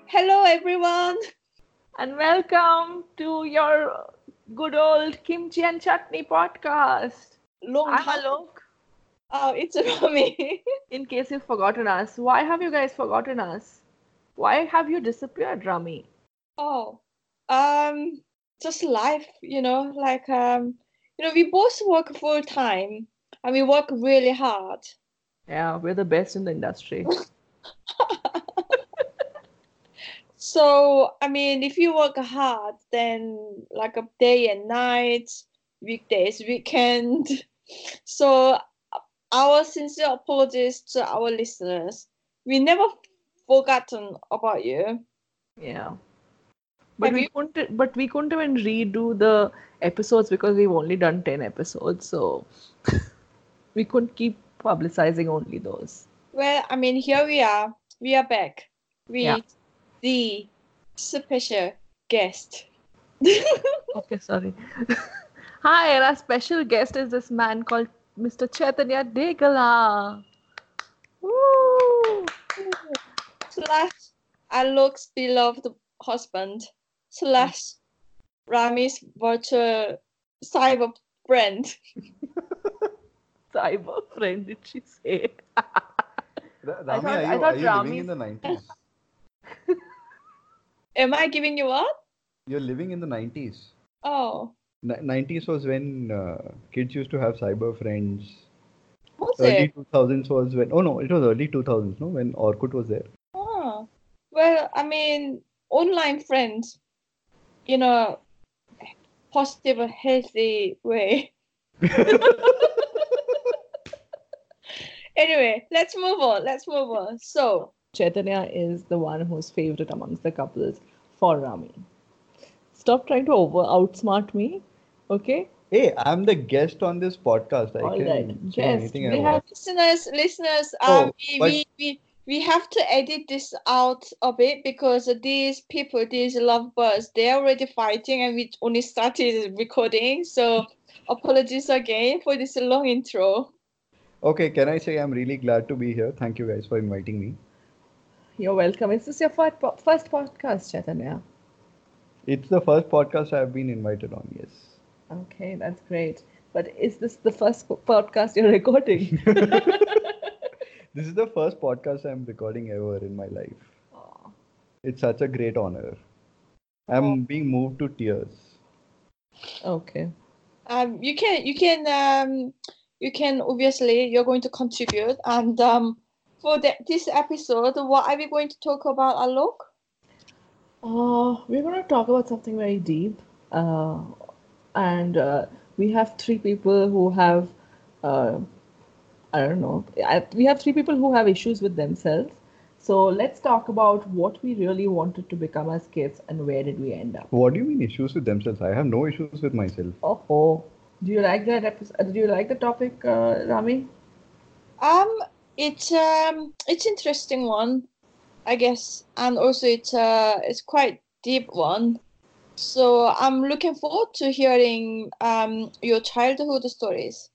Hello, everyone. And welcome to your good old Kimchi and Chutney podcast. Long I'm time. Alok. Oh, it's Rami. In case you've forgotten us, why have you guys forgotten us? Why have you disappeared, Rami? Oh, um, just life, we both work full time and we work really hard. Yeah, we're the best in the industry. So, I mean, if you work hard, then like a day and night, weekdays, weekend. So, our sincere apologies to our listeners. We never forgotten about you. Yeah. But Have we you? couldn't even redo the episodes because we've only done 10 episodes, so we couldn't keep publicizing only those. Well, I mean, here we are. We are back Yeah. with the special guest. Okay, sorry. Hi, and our special guest is this man called Mr. Chaitanya Degala. Woo! Slash Alok's beloved husband. Slash Rami's virtual cyber friend. Cyber friend, did she say? I Rami, thought are I you thought living in Rami's the 90s? Am I giving you what? You're living in the 90s. Oh, 90s was when kids used to have cyber friends. was Early it? 2000s was when, oh no, it was early 2000s, no, when Orkut was there. Oh, well, I mean, online friends in a positive, healthy way. Anyway, let's move on. Let's move on. So, Chaitanya is the one who's favorite amongst the couples for Rami. Stop trying to outsmart me, okay? Hey, I'm the guest on this podcast. I All right, can say guest. anything I We have want. listeners, Oh, we, but we, we, we have to edit this out a bit because these people, these lovebirds, they're already fighting and we only started recording. So, apologies again for this long intro. okay, can I say I'm really glad to be here? Thank you guys for inviting me. you're welcome. Is this your first podcast, Chaitanya? It's the first podcast I've been invited on, yes. Okay, that's great. But is this the first podcast you're recording? This is the first podcast I'm recording ever in my life. Oh, It's such a great honor. Oh. I'm being moved to tears. okay. You can obviously you're going to contribute and for this episode, what are we going to talk about, Alok? We're going to talk about something very deep. Uh, and we have three people who have, uh, I don't know, we have three people who have issues with themselves. So let's talk about what we really wanted to become as kids and where did we end up. What do you mean issues with themselves? I have no issues with myself. Oh, do you like that episode? Do you like the topic, Rami? Um, it's interesting one, I guess, and also it's quite deep one. So I'm looking forward to hearing your childhood stories.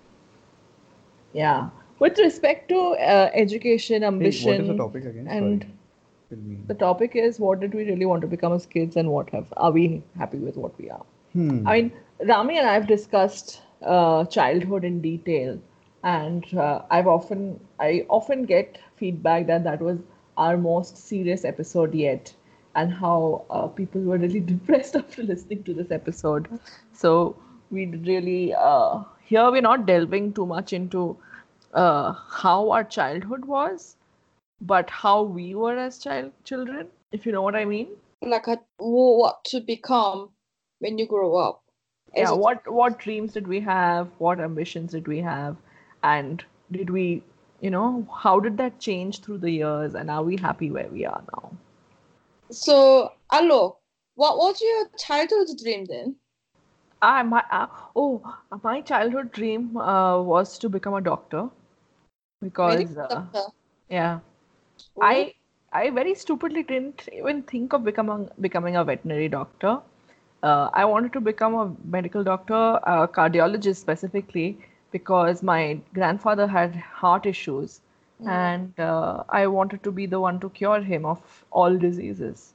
Yeah. With respect to education, Hey, what is the ambition, topic again? Sorry. and Fill me the in. topic is what did we really want to become as kids and what have are we happy with what we are? I mean, Rami and I have discussed childhood in detail, and I often get feedback that that was our most serious episode yet, and how people were really depressed after listening to this episode. So we really here we're not delving too much into how our childhood was, but how we were as children, if you know what I mean. Like what to become when you grow up. As Yeah, a what dreams did we have? What ambitions did we have? And did we, how did that change through the years? And are we happy where we are now? So, Alok, what was your childhood dream then? I my my childhood dream was to become a doctor because Medical doctor. yeah, Oh, I I very stupidly didn't even think of becoming a veterinary doctor. I wanted to become a medical doctor, a cardiologist specifically, because my grandfather had heart issues, and I wanted to be the one to cure him of all diseases.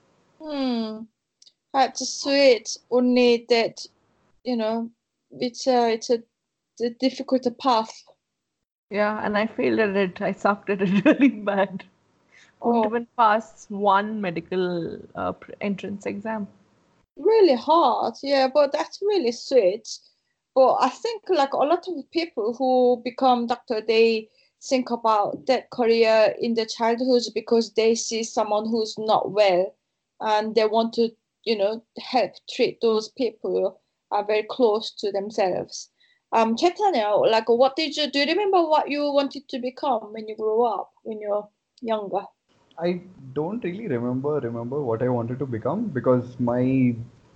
That's sweet. Only that, you know, it's a difficult path. Yeah, and I failed at it. I sucked at it really bad. Couldn't Oh, even pass one medical entrance exam. really hard. Yeah, but that's really sweet. But I think like a lot of people who become doctor, they think about that career in the childhood because they see someone who's not well and they want to, help treat those people are very close to themselves. Chaitanya, like what do you remember what you wanted to become when you grew up, when you're younger? I don't really remember what I wanted to become because my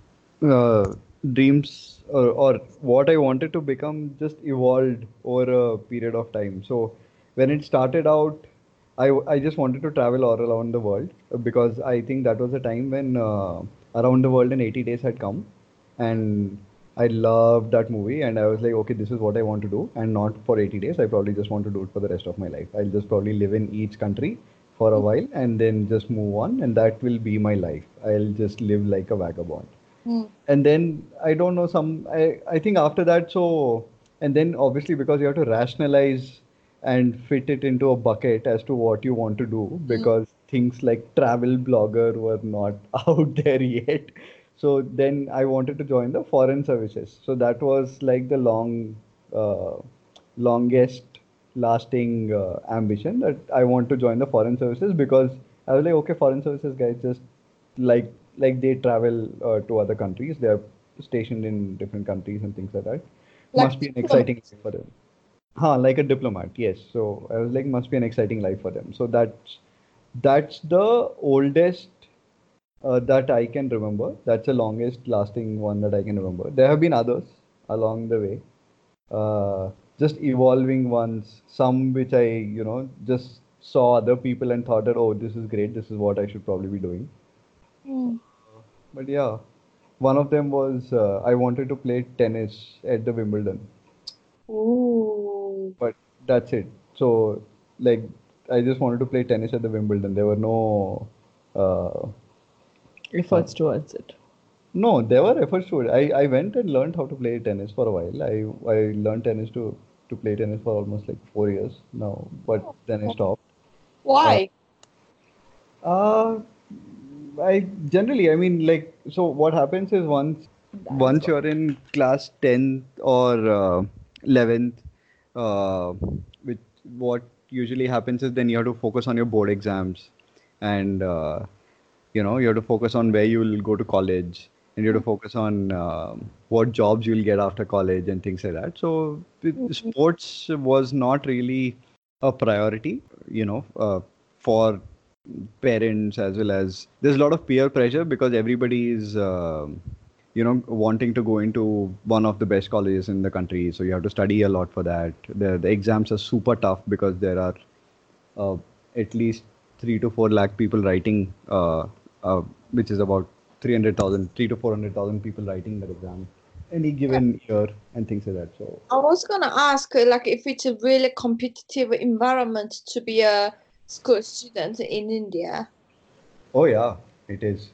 uh, dreams or what I wanted to become just evolved over a period of time. So when it started out, I just wanted to travel all around the world because I think that was a time when Around the World in 80 Days had come, and I loved that movie, and I was like, okay, this is what I want to do, and not for 80 days. I probably just want to do it for the rest of my life. I'll just probably live in each country for a while and then just move on, and that will be my life. I'll just live like a vagabond. Mm. And then I don't know, I think after that, so and then obviously because you have to rationalize and fit it into a bucket as to what you want to do, because things like travel blogger were not out there yet. So then I wanted to join the foreign services, so that was like the uh, longest lasting ambition, that I want to join the foreign services, because I was like, okay, foreign services guys just like they travel to other countries. They are stationed in different countries and things like that. Like Must be an diplomat. exciting life for them. Like a diplomat, yes. So I was like, must be an exciting life for them. So that's the oldest that I can remember. That's the longest lasting one that I can remember. There have been others along the way, just evolving ones. Some which I, just saw other people and thought that, oh, this is great. This is what I should probably be doing. Mm. But yeah, one of them was I wanted to play tennis at the Wimbledon, Ooh. but that's it. So like I just wanted to play tennis at the Wimbledon. There were uh, uh, Efforts towards it. no, there were efforts to it. I went and learned how to play tennis for a while. I learned tennis to play tennis for almost like 4 years now, but then I stopped. Uh, Why? uh, I generally, I mean, like, so what happens is once you're in class 10th or 11th, uh, which what usually happens is then you have to focus on your board exams, and you have to focus on where you will go to college, and you have to focus on what jobs you'll get after college and things like that. So sports was not really a priority, for parents, as well as there's a lot of peer pressure because everybody is wanting to go into one of the best colleges in the country, so you have to study a lot for that. The exams are super tough because there are uh, at least 3 to 4 lakh people writing, uh, which is about 300,000, 3 to 400,000 people writing that exam any given year and things like that. So I was gonna ask, like, if it's a really competitive environment to be a school student in India. oh yeah, it is.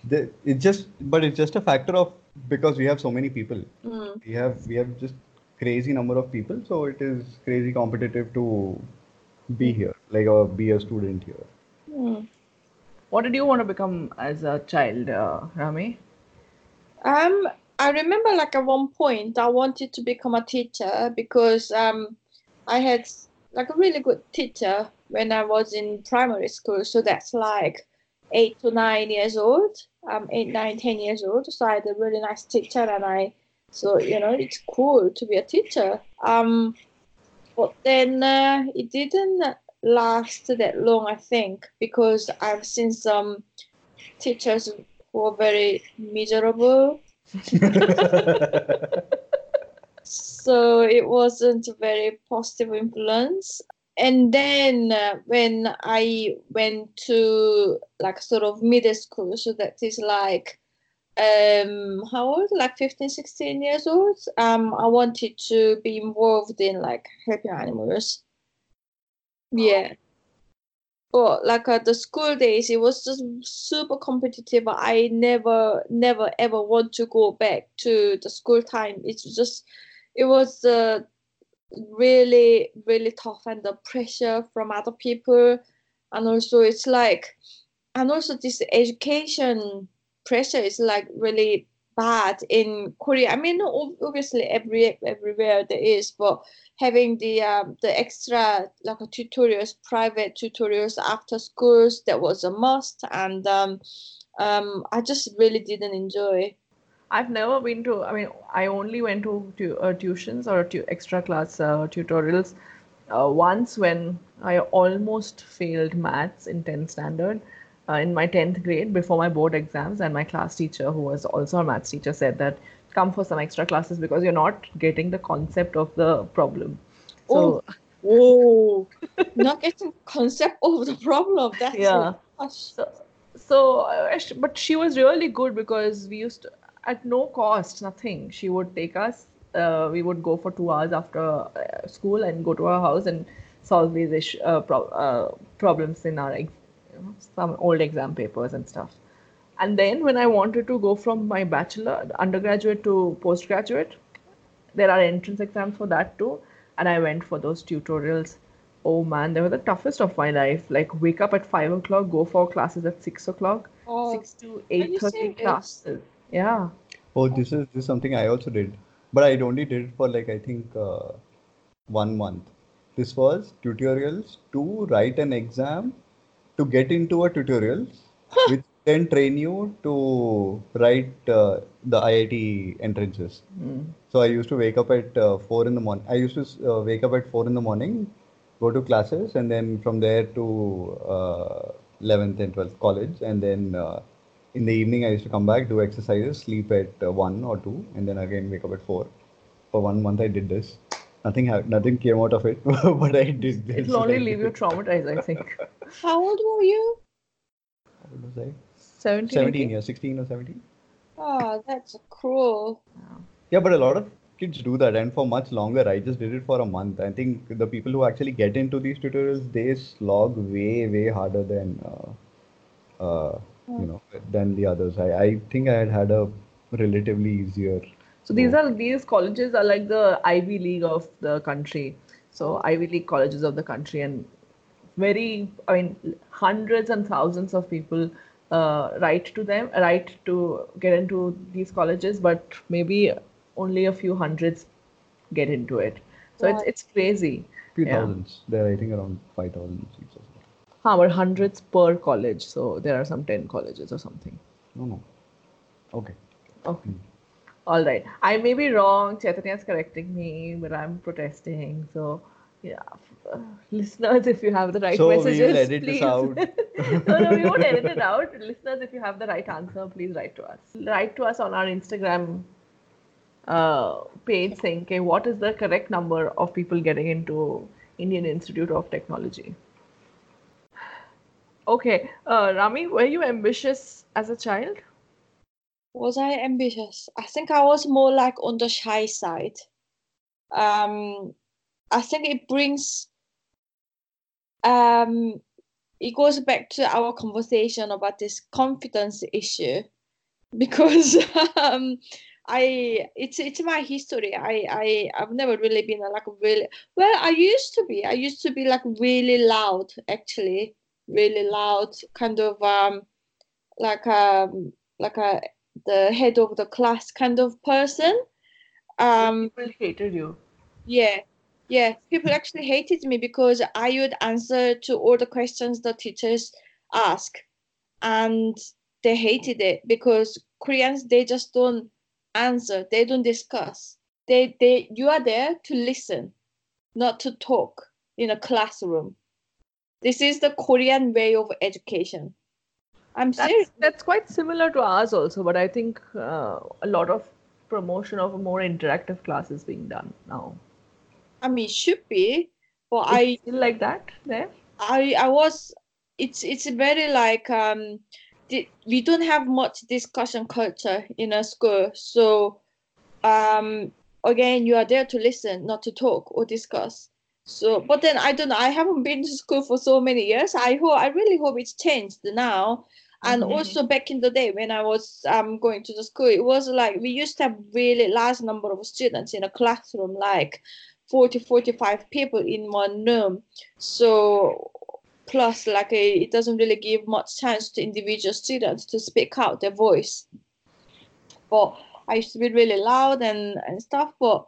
But it's just a factor of, because we have so many people. Mm. We have just crazy number of people, so it is crazy competitive to be here, like, or be a student here. Mm. What did you want to become as a child, Rami? Um, I remember like at one point I wanted to become a teacher because I had like a really good teacher when I was in primary school. So that's like 8 to 9 years old. 8, 9, 10 years old. So I had a really nice teacher, and so it's cool to be a teacher. But then it didn't last that long, I think, because I've seen some teachers who are very miserable. So it wasn't a very positive influence. And then when I went to like sort of middle school, so that is like how old, like 15, 16 years old, I wanted to be involved in like helping animals. Yeah. But like the school days, it was just super competitive. I never, ever want to go back to the school time. It was really, really tough, and the pressure from other people, and also this education pressure is like really bad in Korea. I mean, obviously everywhere there is, but having the extra like tutorials, private tutorials after schools, that was a must, and I just really didn't enjoy. I've never been to, I mean, I only went to tuitions or extra class tutorials once when I almost failed maths in 10th standard in my 10th grade before my board exams. And my class teacher, who was also a maths teacher, said that come for some extra classes because you're not getting the concept of the problem. Oh, So, whoa, not getting concept of the problem. That's yeah. gosh. But she was really good because we used to, at no cost, nothing. She would take us. We would go for 2 hours after school and go to her house and solve these problems in our some old exam papers and stuff. And then when I wanted to go from my bachelor, undergraduate to postgraduate, there are entrance exams for that too. And I went for those tutorials. Oh man, they were the toughest of my life. Like wake up at 5 o'clock, go for classes at 6 o'clock, Oh, 6 to 8:30 serious? classes. Yeah. Oh, this is something I also did, but I only did it for like I think 1 month. This was tutorials to write an exam to get into a tutorial, which then train you to write the IIT entrances. So I used to wake up at 4 in the morning. I used to wake up at 4 in the morning, go to classes, and then from there to 11th and 12th college, and then in the evening I used to come back, do exercises, sleep at 1 or 2, and then again wake up at 4. For 1 month I did this. Nothing came out of it, but I did this. It'll only leave you traumatized, I think. How old were you? What was I? 17, 17 18? years, 16 or 17. Oh, that's cruel. Yeah, but a lot of kids do that, and for much longer. I just did it for a month. I think the people who actually get into these tutorials, they slog way, way harder than Hmm. than the others. I think I had a relatively easier So go. these colleges are like the Ivy League of the country. So Oh, Ivy League colleges of the country, and I mean, hundreds and thousands of people write to get into these colleges, but maybe only a few hundreds get into it. So right. it's crazy. Few Yeah. thousands. They're I think around 5,000 seats or so. But hundreds per college. So there are some 10 colleges or something. No, no. Okay. Okay. All right. I may be wrong. Chaitanya is correcting me, but I'm protesting. So, yeah. Listeners, if you have the right So we will messages, edit this please. out. No, we won't edit it out. Listeners, if you have the right answer, please write to us. Write to us on our Instagram page saying, okay, what is the correct number of people getting into Indian Institute of Technology? Okay. Rami, were you ambitious as a child? Was I ambitious? I think I was more like on the shy side. I think it goes back to our conversation about this confidence issue because it's my history. I've never really been like really well. I used to be like really loud, actually, really loud, kind of like like a the head of the class kind of person. People hated you. Yeah, yeah. People actually hated me because I would answer to all the questions the teachers ask, and they hated it because Koreans, they just don't answer, they don't discuss. They you are there to listen, not to talk in a classroom. This is the Korean way of education. I'm serious. That's quite similar to ours also, but I think a lot of promotion of a more interactive class is being done now. I mean, it should be, but Is it still like that there? I was. It's very like we don't have much discussion culture in a school, so again, you are there to listen, not to talk or discuss. So, but then I don't know. I haven't been to school for so many years. I really hope it's changed now. And also back in the day when I was going to the school, it was like we used to have really large number of students in a classroom, like 45 people in one room. So plus like it doesn't really give much chance to individual students to speak out their voice. But I used to be really loud and stuff. But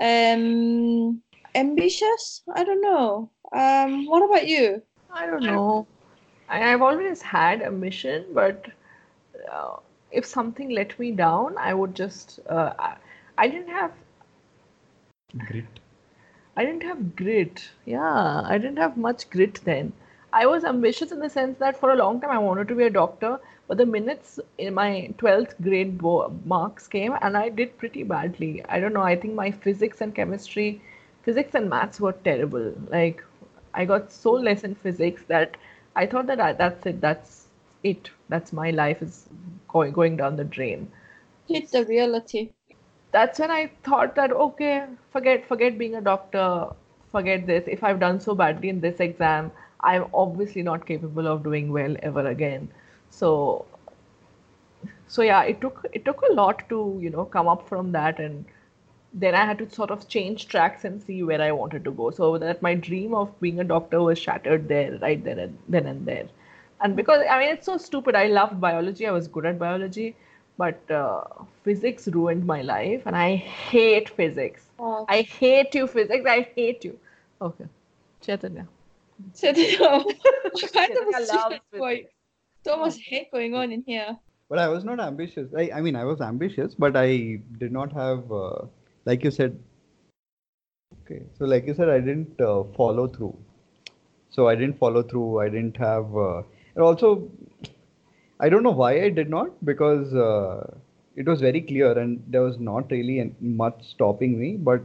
ambitious? I don't know. What about you? I don't know. I've always had a mission, but if something let me down, I would just. I didn't have. Grit. I didn't have grit. Yeah, I didn't have much grit then. I was ambitious in the sense that for a long time I wanted to be a doctor, but the minutes in my 12th grade marks came and I did pretty badly. I don't know, I think my physics and maths were terrible. Like, I got so less in physics that I thought that that's it. That's my life is going down the drain. Hit the reality. That's when I thought that okay, forget being a doctor, forget this. If I've done so badly in this exam, I'm obviously not capable of doing well ever again. So yeah, it took a lot to come up from that, and then I had to sort of change tracks and see where I wanted to go. So that my dream of being a doctor was shattered there, right there and then and there. And because I mean, it's so stupid. I loved biology. I was good at biology, but physics ruined my life, and I hate physics. Oh. I hate you, physics. I hate you. Okay, Chaitanya. So what kind of a I love student boy? So much hate going on in here. But I was not ambitious. I mean, I was ambitious, but I did not have, like you said. Okay, so like you said, I didn't follow through. So I didn't follow through. I didn't have, and also, I don't know why I did not, because it was very clear and there was not really much stopping me. But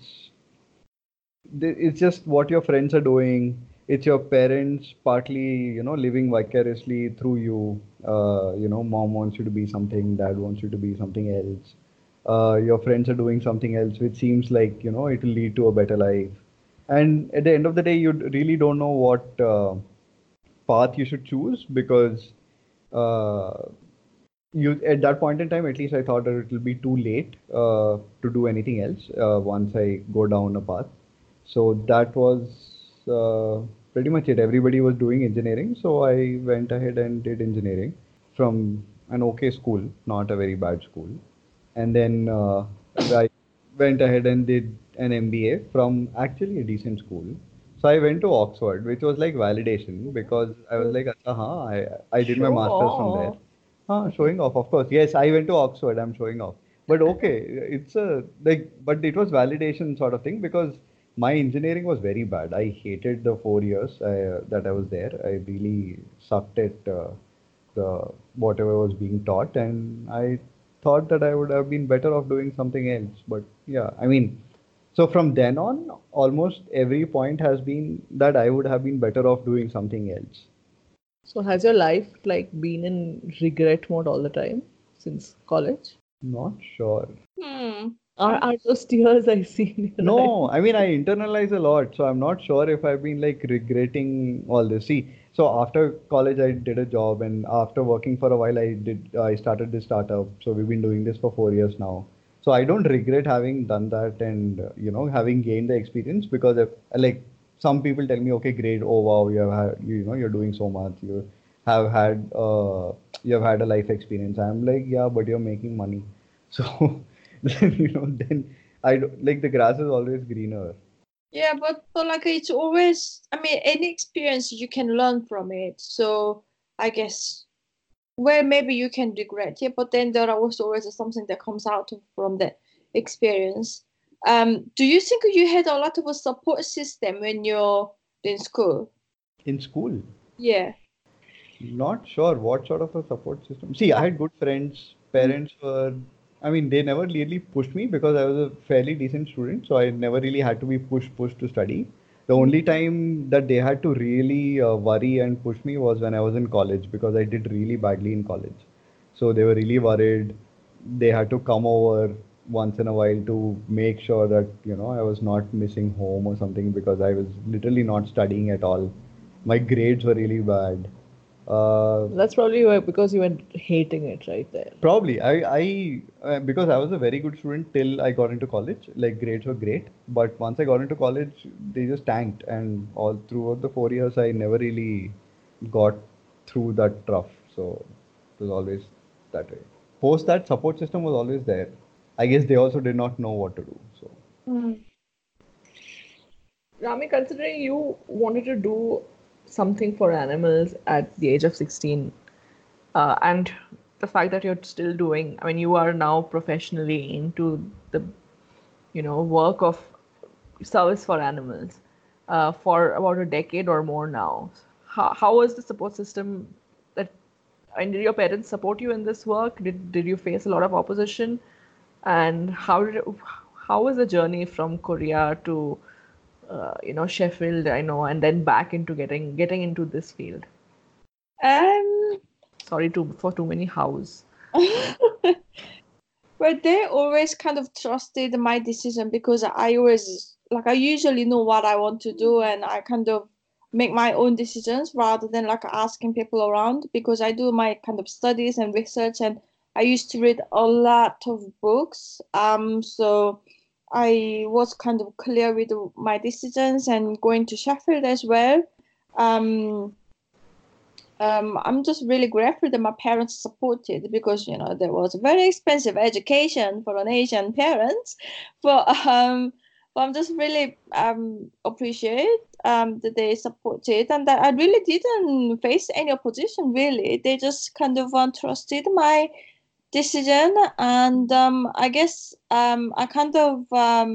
it's just what your friends are doing. It's your parents partly, living vicariously through you. Mom wants you to be something, dad wants you to be something else. Your friends are doing something else, which seems like, it will lead to a better life. And at the end of the day, you really don't know what path you should choose, because you at that point in time, at least I thought that it will be too late to do anything else once I go down a path. So that was pretty much it. Everybody was doing engineering, so I went ahead and did engineering from an okay school, not a very bad school. And then I went ahead and did an MBA from actually a decent school. So I went to Oxford, which was like validation, because I was like, I did my Show master's from there. Showing off, of course. Yes, I went to Oxford. I'm showing off. But okay, it's but it was validation sort of thing, because my engineering was very bad. I hated the 4 years that I was there. I really sucked at the whatever was being taught, and I thought that I would have been better off doing something else. But yeah, I mean, so from then on, almost every point has been that I would have been better off doing something else. So has your life like been in regret mode all the time since college? Not sure. Are those tears I see in your No, eyes? I mean, I internalize a lot, so I'm not sure if I've been like regretting all this. See, so after college, I did a job, and after working for a while, I started this startup. So we've been doing this for 4 years now. So I don't regret having done that, and having gained the experience, because like some people tell me, okay, great, oh wow, you have had, you're doing so much, have had you have had a life experience. I'm like, yeah, but you're making money, so then like the grass is always greener. Yeah, but like it's always, I mean, any experience you can learn from it. So I guess where maybe you can regret it, but then there are also always something that comes out from the experience. Do you think you had a lot of a support system when you're in school? In school? Yeah. Not sure what sort of a support system. See, I had good friends. Parents were, I mean, they never really pushed me, because I was a fairly decent student, so I never really had to be pushed to study. The only time that they had to really worry and push me was when I was in college, because I did really badly in college. So they were really worried. They had to come over. once in a while to make sure that, I was not missing home or something, because I was literally not studying at all. My grades were really bad. That's probably because you were hating it right there. Probably. Because I was a very good student till I got into college. Like, grades were great, but once I got into college, they just tanked, and all throughout the 4 years, I never really got through that rough. So it was always that way. Post that, support system was always there. I guess they also did not know what to do. So Rami, considering you wanted to do something for animals at the age of 16, and the fact that you're still doing, I mean, you are now professionally into the, work of service for animals for about a decade or more now. How was the support system that, and did your parents support you in this work? Did you face a lot of opposition? And how was the journey from Korea to Sheffield, I know, and then back into getting into this field? Sorry for too many hows. But they always kind of trusted my decision, because I usually know what I want to do, and I kind of make my own decisions rather than like asking people around, because I do my kind of studies and research, and I used to read a lot of books. So I was kind of clear with my decisions, and going to Sheffield as well. I'm just really grateful that my parents supported, because there was a very expensive education for an Asian parents, but I'm just really appreciate that they supported, and that I really didn't face any opposition. Really, they just kind of trusted my decision, and I guess I kind of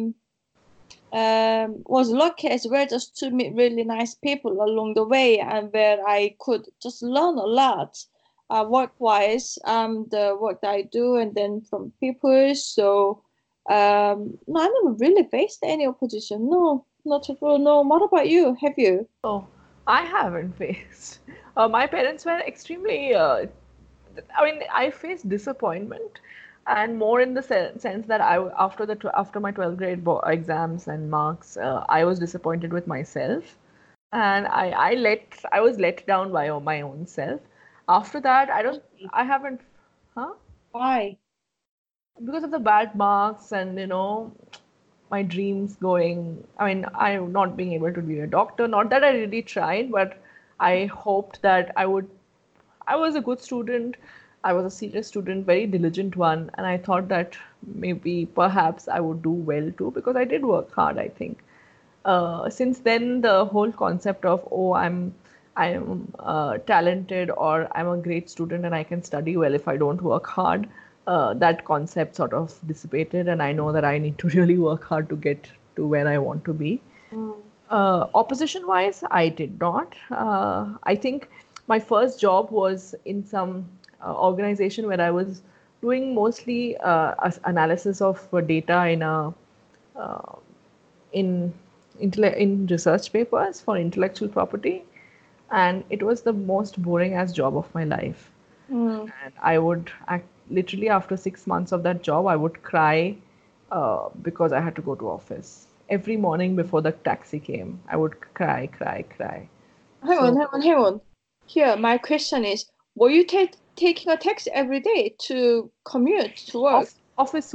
was lucky as well, just to meet really nice people along the way, and where I could just learn a lot work-wise, the work that I do, and then from people. So no, I never really faced any opposition. No, not at all. No. What about you? Have you? Oh, I haven't faced. My parents were extremely. I mean, I faced disappointment, and more in the sense that after my 12th grade exams and marks, I was disappointed with myself, and I was let down by my own self. After that, I haven't, huh? Why? Because of the bad marks and my dreams going. I mean, I'm not being able to be a doctor. Not that I really tried, but I hoped that I was a good student. I was a serious student, very diligent one, and I thought that maybe perhaps I would do well too, because I did work hard, I think. Since then, the whole concept of, oh, I'm talented, or I'm a great student and I can study well if I don't work hard, that concept sort of dissipated, and I know that I need to really work hard to get to where I want to be. Opposition wise, I did not. I think my first job was in some organization where I was doing mostly analysis of data in in research papers for intellectual property, and it was the most boring ass job of my life. And I would literally, after 6 months of that job, I would cry because I had to go to office every morning before the taxi came. I would cry. Hang on. Here, my question is: were you taking a taxi every day to commute to work? Office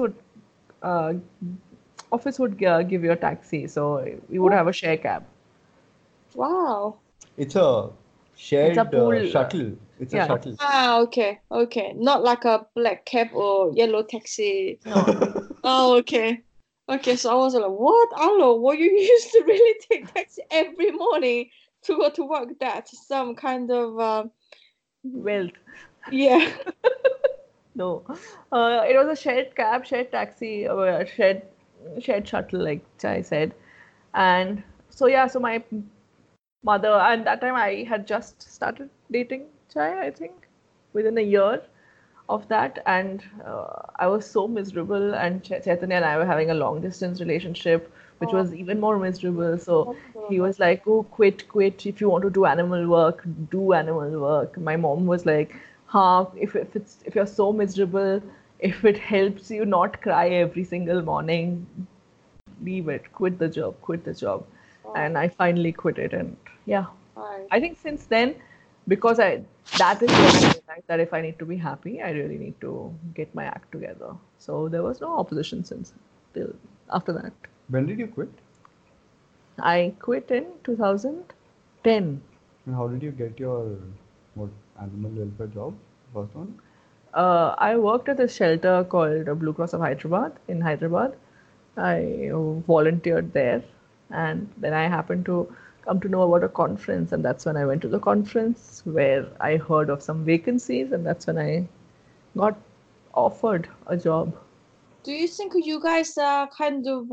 would give you a taxi, so we would have a share cab. Wow. It's a shared pool, shuttle. It's a shuttle. Okay. Not like a black cab or yellow taxi. No. Oh, okay. Okay, so I was like, what? Hello, well, you used to really take taxi every morning to go to work? That's some kind of wealth. Yeah. No, it was a shared cab, shared taxi, or shared shuttle, like Chai said. And so yeah, so my mother, and that time I had just started dating Chai, I think, within a year of that, and I was so miserable, and Chaitanya and I were having a long distance relationship, which was even more miserable. So he was like, oh, quit, if you want to do animal work, do animal work. My mom was like, if you're so miserable, if it helps you not cry every single morning, leave it. Quit the job. Quit the job. And I finally quit it. And yeah, I think since then, because that is when I realized that if I need to be happy, I really need to get my act together. So there was no opposition since till after that. When did you quit? I quit in 2010. And how did you get your animal welfare job? First one? I worked at a shelter called Blue Cross of Hyderabad in Hyderabad. I volunteered there, and then I happened to come to know about a conference, and that's when I went to the conference where I heard of some vacancies, and that's when I got offered a job. Do you think you guys are kind of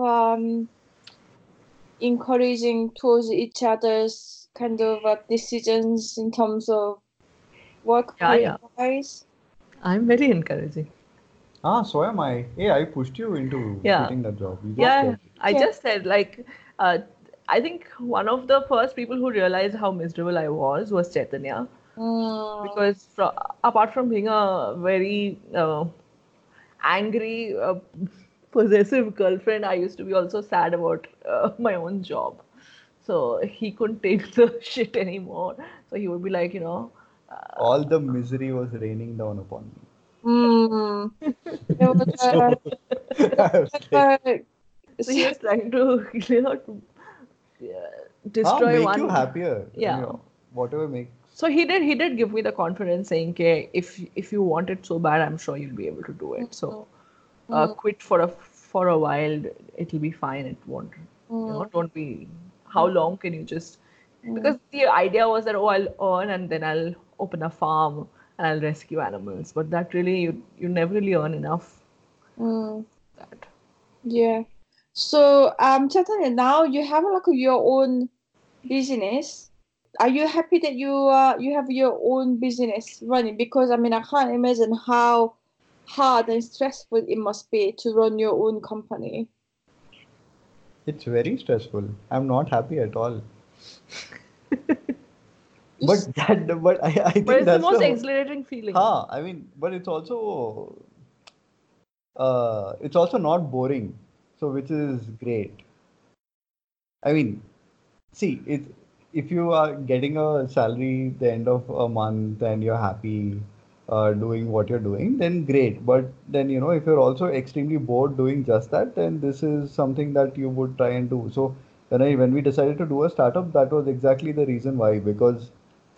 encouraging towards each other's kind of decisions in terms of work guys? I'm very encouraging. So am I. Hey, I pushed you into quitting that job. I just said I think one of the first people who realized how miserable I was Chaitanya. Because apart from being a very angry, possessive girlfriend, I used to be also sad about my own job. So he couldn't take the shit anymore. So he would be like, all the misery was raining down upon me. So he was trying to destroy make you happier. Whatever makes. So he did give me the confidence saying, "Okay, if you want it so bad, I'm sure you'll be able to do it. So quit for a while. It'll be fine. It won't. Don't be. How long can you just? Because the idea was that I'll earn and then I'll open a farm and I'll rescue animals. But that really you never really earn enough. That. Yeah. So Chaitanya, now you have your own business. Are you happy that you have your own business running? Because I can't imagine how hard and stressful it must be to run your own company. It's very stressful. I'm not happy at all. But I think it's the most exhilarating feeling. But it's also not boring. So which is great. See, if you are getting a salary at the end of a month and you're happy doing what you're doing, then great. But then, if you're also extremely bored doing just that, then this is something that you would try and do. So when we decided to do a startup, that was exactly the reason why, because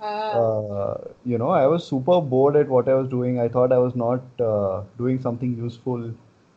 I was super bored at what I was doing. I thought I was not doing something useful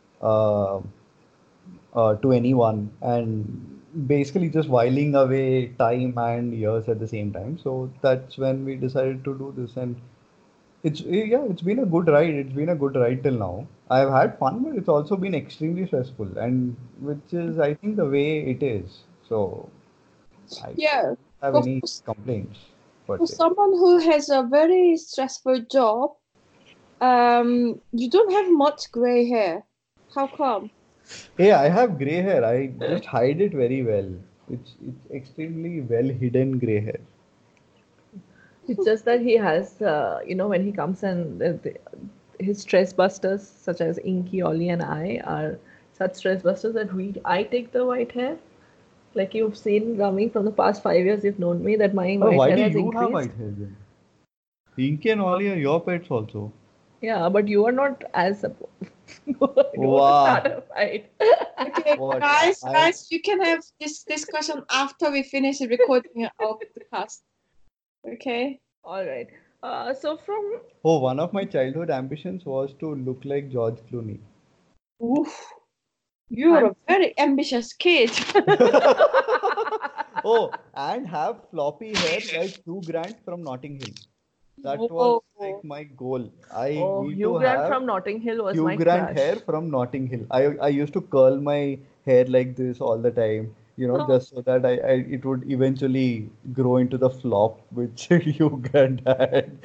to anyone, and basically just whiling away time and years at the same time. So that's when we decided to do this, and it's been a good ride. It's been a good ride till now. I've had fun, but it's also been extremely stressful, and which is, I think, the way it is. So I don't have any complaints. For someone who has a very stressful job, you don't have much gray hair. How come? Yeah, I have gray hair. I just hide it very well. It's extremely well hidden gray hair. It's just that he has, when he comes and his stress busters, such as Inky, Ollie, and I, are such stress busters that I take the white hair. Like you've seen, Rami, from the past 5 years, you've known me that my white hair has increased. Why do you have white hair then? Inky and Ollie are your pets also. Yeah, but you are not as wow. Okay, guys, you can have this discussion after we finish recording our podcast. Okay. All right. So from one of my childhood ambitions was to look like George Clooney. Oof. You're a very ambitious kid. And have floppy hair like Hugh Grant from Notting Hill. That was like my goal. Hugh Grant from Notting Hill was my Hugh Grant crush. hair from Notting Hill. I used to curl my hair like this all the time, just so that it would eventually grow into the flop which Hugh Grant had.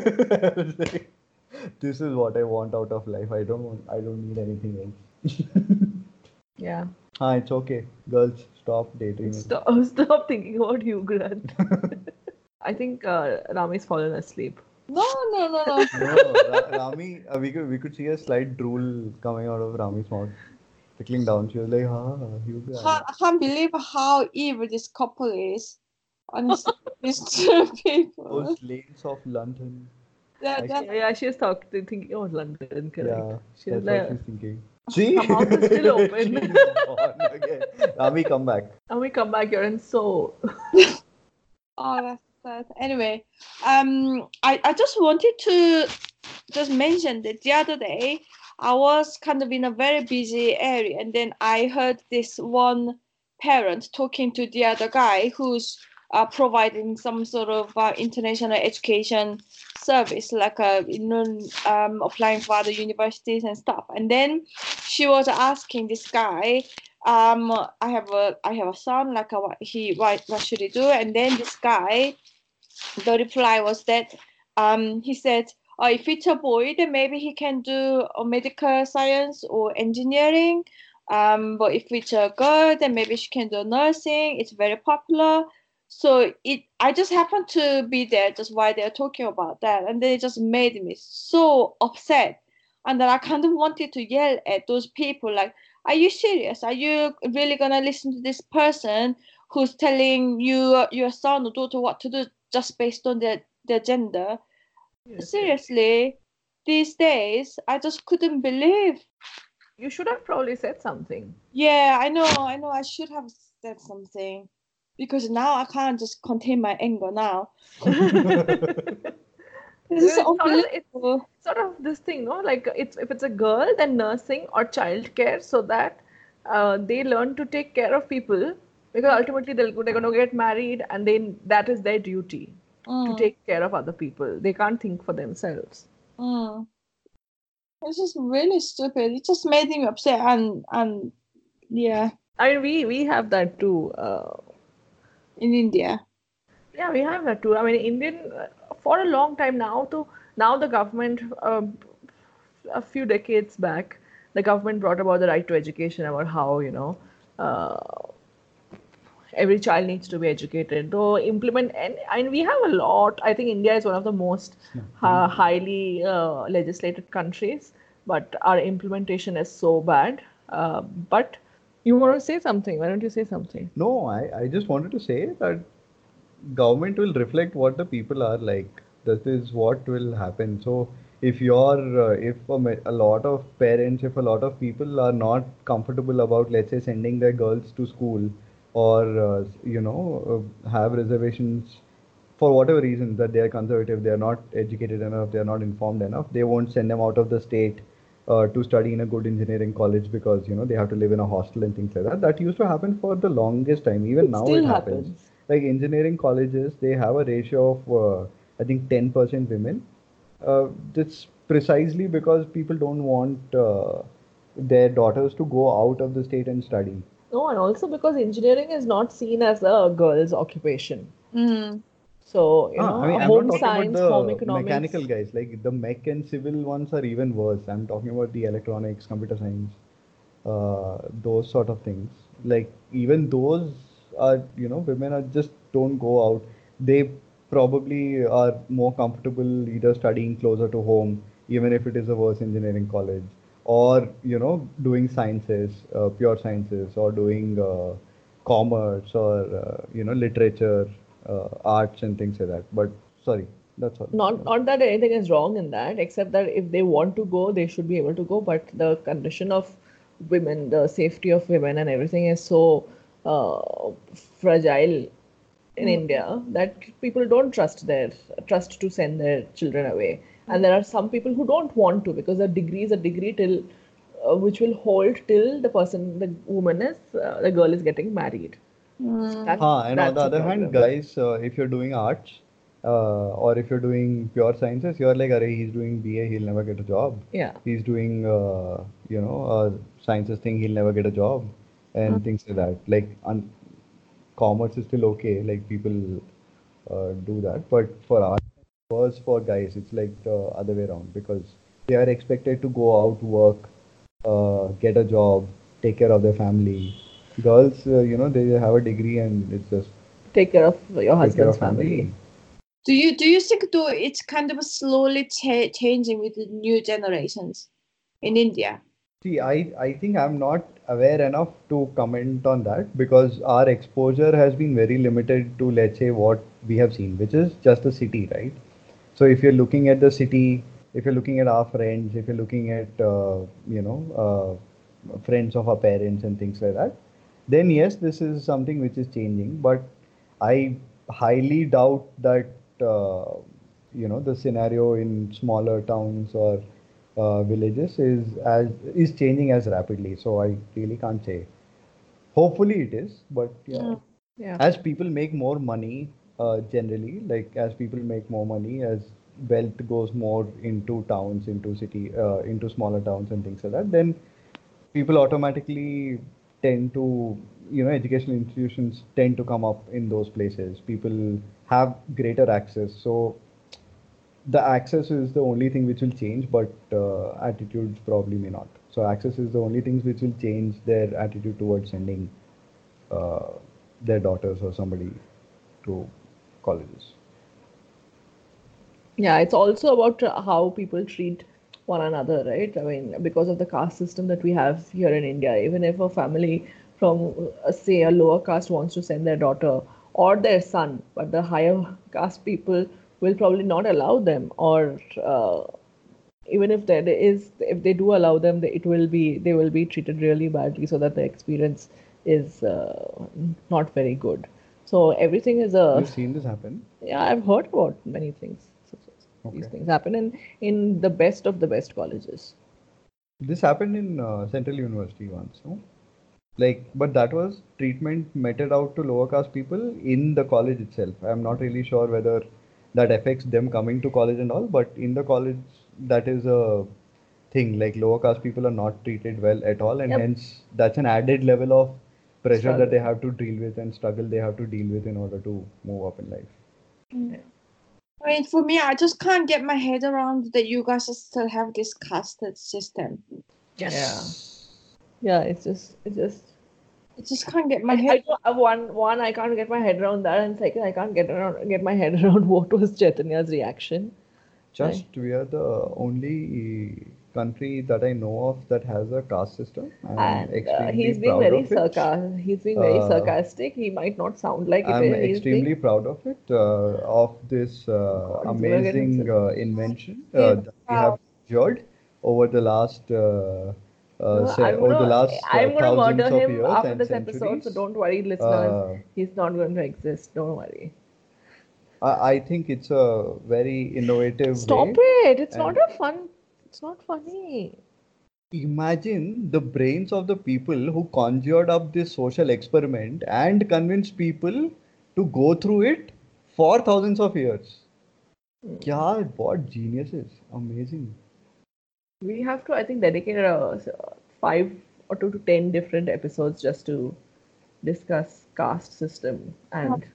This is what I want out of life. I don't need anything else. Yeah. It's okay. Girls, stop daydreaming. Stop thinking about Hugh Grant. I think Rami's fallen asleep. No. No, Rami, we could see a slight drool coming out of Rami's mouth, trickling down. She was like, you be I can't believe how evil this couple is. Honestly, these two people. those lanes of London. They're, they're, Yeah, she's thinking, oh, London, correct. Yeah, She's that's what like, she's thinking. See? her mouth is still open. She's gone again. Rami, come back. And we come back here and so. oh, that's sad. Anyway, I just wanted to just mention that the other day I was kind of in a very busy area, and then I heard this one parent talking to the other guy who's providing some sort of international education service, like applying for other universities and stuff. And then she was asking this guy, I have a son, like what should he do? And then this guy, the reply was that he said, oh, if it's a boy, then maybe he can do medical science or engineering. But if it's a girl, then maybe she can do nursing. It's very popular. So I just happened to be there just while they're talking about that, and then it just made me so upset. And then I kind of wanted to yell at those people, like, "Are you serious? Are you really gonna listen to this person who's telling you your son or daughter what to do just based on their gender?" Yes. Seriously, these days I just couldn't believe. You should have probably said something. Yeah, I know I should have said something, because now I can't just contain my anger now. This is unbelievable. It's sort of this thing, no? Like if it's a girl, then nursing or childcare, so that they learn to take care of people, because ultimately they're going to get married, and then that is their duty to take care of other people. They can't think for themselves. It's just really stupid. It just made me upset, and yeah. I mean, we have that too. In India. Yeah, we have that too. I mean, Indian for a long time now. Now the government, a few decades back, the government brought about the right to education, about how every child needs to be educated. Though implement, and we have a lot. I think India is one of the most highly legislated countries, but our implementation is so bad. But you want to say something? Why don't you say something? No, I just wanted to say that government will reflect what the people are like. That is what will happen. So if a lot of parents, if a lot of people are not comfortable about, let's say, sending their girls to school, or have reservations for whatever reason, that they are conservative, they are not educated enough, they are not informed enough, they won't send them out of the state to study in a good engineering college, because they have to live in a hostel and things like that. That used to happen for the longest time. Even now it happens. Like engineering colleges, they have a ratio of I think 10% women. That's precisely because people don't want their daughters to go out of the state and study. No, and also because engineering is not seen as a girl's occupation. So, I mean, I'm home not talking science, about home the economics. mechanical guys. Like the mech and civil ones are even worse. I'm talking about the electronics, computer science, those sort of things. Like even those are, women are just don't go out. They probably are more comfortable either studying closer to home, even if it is a worse engineering college, or doing sciences, pure sciences, or doing commerce, or literature, arts and things like that. But sorry, that's all. Not that anything is wrong in that, except that if they want to go, they should be able to go. But the condition of women, the safety of women, and everything is so fragile in India that people don't trust to send their children away. And there are some people who don't want to, because a degree is a degree till which will hold till the girl is getting married. And on the other hand, guys, if you're doing arts, or if you're doing pure sciences, you're like, Arey, he's doing BA, he'll never get a job. Yeah. He's doing, sciences thing, he'll never get a job, and things like that. Like, commerce is still okay, like people do that. But for arts, for guys, it's like the other way around, because they are expected to go out, work, get a job, take care of their family. Girls, they have a degree and it's just take care of your husband's family. Do you think though it's kind of slowly changing with the new generations in India? See, I think I'm not aware enough to comment on that because our exposure has been very limited to, let's say, what we have seen, which is just the city, right? So if you're looking at the city, if you're looking at our friends, if you're looking at, friends of our parents and things like that, then yes, this is something which is changing. But I highly doubt that, the scenario in smaller towns or villages is changing as rapidly. So I really can't say. Hopefully it is, but yeah, Yeah. as people make more money, generally, like as people make more money, as wealth goes more into towns, into city, into smaller towns and things like that, then people automatically tend to, educational institutions tend to come up in those places. People have greater access. So the access is the only thing which will change, but attitudes probably may not. So access is the only things which will change their attitude towards sending uh, their daughters or somebody to colleges. Yeah, it's also about how people treat one another, right? I mean, because of the caste system that we have here in India, even if a family from, say, a lower caste wants to send their daughter or their son, but the higher caste people will probably not allow them, or even if there is, if they do allow them, they will be treated really badly, so that the experience is not very good. So everything is a You've seen this happen? yeah, I've heard about many things. These Okay. things happen in the best of the best colleges. This happened in Central University once, no? Like, but that was treatment meted out to lower caste people in the college itself. I'm not really sure whether that affects them coming to college and all, but in the college, that is a thing. Like, lower caste people are not treated well at all, and Yep. hence that's an added level of pressure that they Struggle. have to deal with and struggle they have to deal with in order to move up in life. Yeah. I mean, for me, I just can't get my head around that you guys still have this casted system. Yeah. Yeah, I just can't get my I head. don't, one I can't get my head around that, and second I can't get my head around what was Chaitanya's reaction. Just Right. we are the only country that I know of that has a caste system. I'm And extremely proud of it. he's being very Uh, sarcastic. He might not sound like it I'm is. He's being extremely proud of it, of this God, he's gonna get amazing himself. invention He's that we have proud. endured over the last No, over the last I'm gonna murder thousands of him years after and this episode, so centuries. don't worry, listeners. Uh, He's not going to exist. Don't worry. I think it's a very innovative Stop way, it! It's not and a fun. It's not funny. imagine the brains of the people who conjured up this social experiment and convinced people to go through it for thousands of years. Yeah, what geniuses! Amazing. We have to, I think, dedicate 5 or 2 to 10 different episodes just to discuss caste system and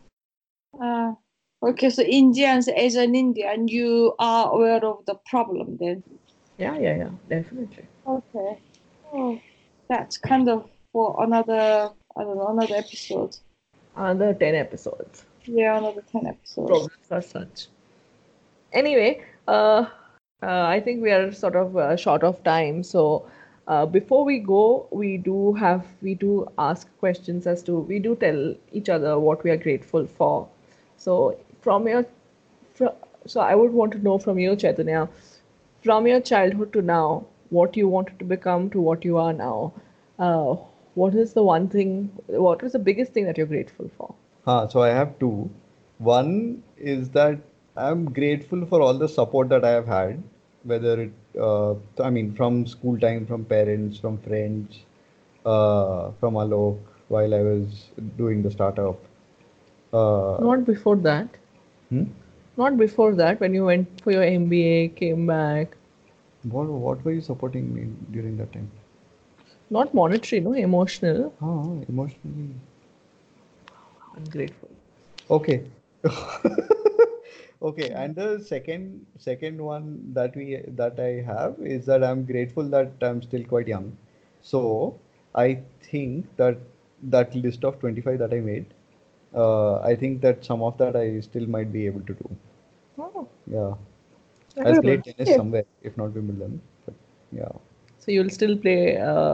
Uh, okay, so Indians, as an Indian, you are aware of the problem then. yeah, definitely. Okay. Oh, that's kind of for another, I don't know, another episode. Another 10 episodes. Yeah, another 10 episodes. Problems are such. Anyway, I think we are sort of short of time. So before we go, we do ask questions as to we do tell each other what we are grateful for. So from your, so I would want to know from you, Chaitanya, from your childhood to now, what you wanted to become to what you are now. Uh, what is the one thing? What is the biggest thing that you're grateful for? So I have two. One is that I'm grateful for all the support that I have had, whether it, I mean, from school time, from parents, from friends, from Alok while I was doing the startup. Uh, Not before that. hmm? Not before that, when you went for your MBA, came back. What were you supporting me during that time? Not monetary, no, emotional. Emotionally. Ungrateful. Okay. Okay, and the second one that I have is that I'm grateful that I'm still quite young. So I think that that list of 25 that I made, I think that some of that I still might be able to do. Oh, Yeah. I'll very play good. tennis Yeah. somewhere, if not Wimbledon. But yeah. So you'll still play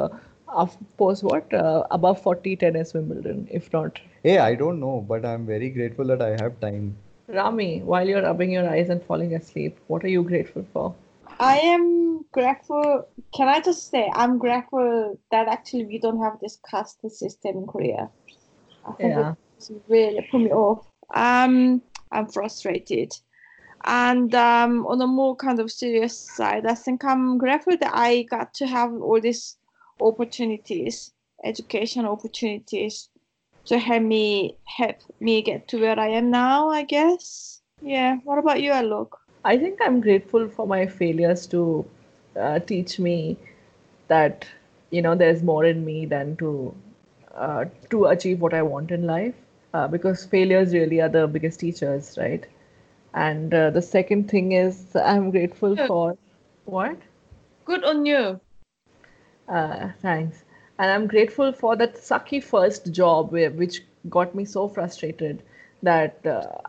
above 40 tennis Wimbledon, if not. Hey, I don't know, but I'm very grateful that I have time. Rami, while you're rubbing your eyes and falling asleep, what are you grateful for? I am grateful. Can I just say I'm grateful that actually we don't have this caste system in Korea. I think Yeah. it's really put me off. I'm frustrated. And on a more kind of serious side, I think I'm grateful that I got to have all these opportunities, education opportunities, to help me get to where I am now, I guess. Yeah. What about you, Alok? I think I'm grateful for my failures to teach me that there's more in me than to achieve what I want in life. Because failures really are the biggest teachers, right? And the second thing is I'm grateful Good. for what? Good on you. Thanks. And I'm grateful for that sucky first job which got me so frustrated that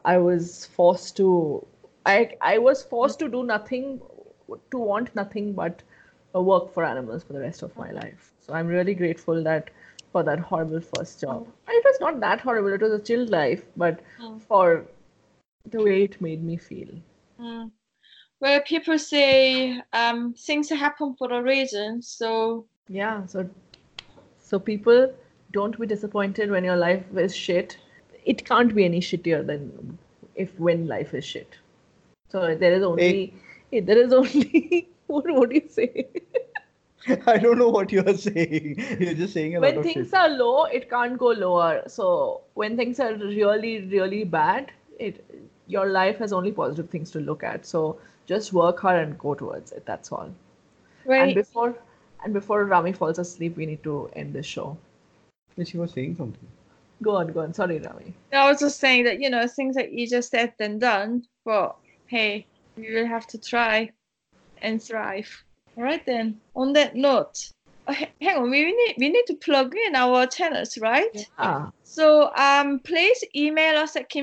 I was forced to do nothing, to want nothing but work for animals for the rest of my life. So I'm really grateful that for that horrible first job. And it was not that horrible. It was a chill life, but for the way it made me feel. Mm. Well, people say things happen for a reason. So Yeah, so people, don't be disappointed when your life is shit. It can't be any shittier than if when life is shit. So Hey, there is only what do you say? I don't know what you're saying. You're just saying a lot When of shit. things are low, it can't go lower. So when things are really, really bad, it your life has only positive things to look at. So just work hard and go towards it. That's all. And right. before Rami falls asleep, we need to end this show. She was saying something. Go on. Sorry, Rami. I was just saying that things are easier said than done. But hey, we will have to try and thrive. All right then. On that note, hang on. We need to plug in our channels, right? Yeah. So please email us at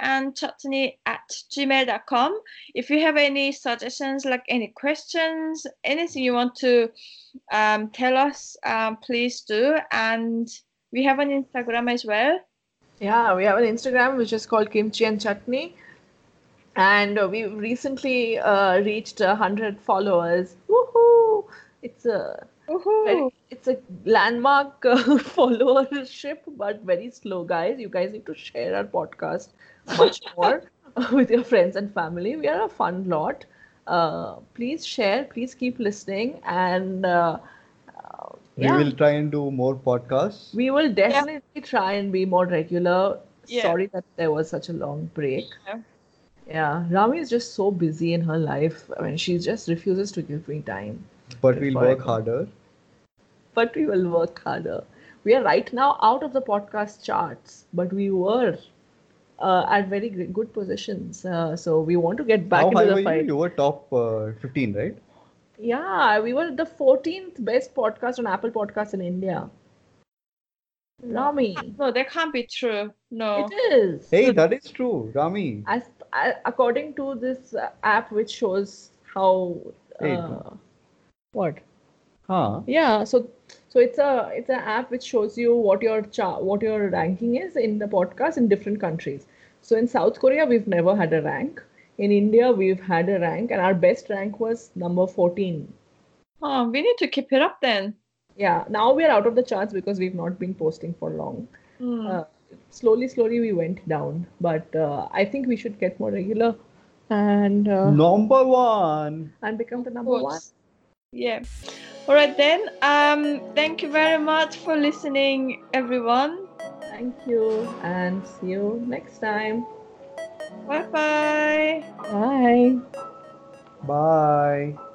kimchiandchutney@gmail.com if you have any suggestions, like any questions, anything you want to tell us. Please do. And we have an Instagram as well. Yeah, we have an Instagram which is called Kimchi and Chutney, and we recently reached 100 followers. Woohoo! It's a Woohoo! it's a landmark followership, but very slow, guys. You guys need to share our podcast much more with your friends and family. We are a fun lot. Please share. Please keep listening, and We yeah. will try and do more podcasts. We will definitely try and be more regular. Yeah. Sorry that there was such a long break. Yeah. Yeah, Rami is just so busy in her life. I mean, she just refuses to give me time. But we'll before I work go. harder. But we will work harder. We are right now out of the podcast charts, but we were at very good positions. So we want to get back How into high the were you? fight. You were top 15, right? Yeah, we were the 14th best podcast on Apple Podcasts in India. Rami, No, that can't be true. No. it is. Hey, that is true, Rami. According to this app, which shows how Hey, what? huh? Yeah, so it's an app which shows you what your ranking is in the podcast in different countries. So in South Korea, we've never had a rank. In India, we've had a rank, and our best rank was number 14. Oh, we need to keep it up then. Yeah, now we are out of the charts because we've not been posting for long. Slowly we went down, but I think we should get more regular and Number one. become the Of number one. course. Yeah. All right then. Thank you very much for listening, everyone. Thank you, and see you next time. Bye bye. Bye. Bye.